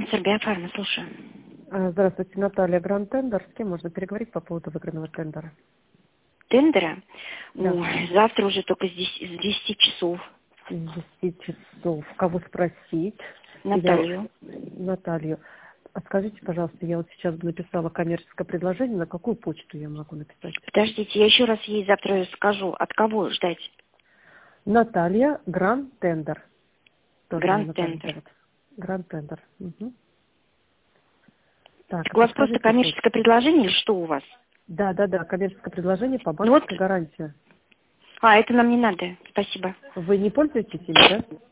Спонсор Биофарма, слушаю. Здравствуйте, Наталья, Гранд Тендер. С кем можно переговорить по поводу выигранного тендера? Тендера? Да. Ой, завтра уже только с 10 часов. С 10 часов. Кого спросить? Наталью. Наталью. А скажите, пожалуйста, я вот сейчас написала коммерческое предложение, на какую почту я могу написать? Подождите, я еще раз ей завтра скажу. От кого ждать? Наталья, Гранд Тендер. Тоже меня Гранд Наталья Тендер. зовут. Гранд Тендер. Угу. Так, Так у вас просто подскажите, коммерческое предложение или что у вас? Да, коммерческое предложение по Ну вот, банковской гарантии. это нам не надо. Спасибо. Вы не пользуетесь ими, да?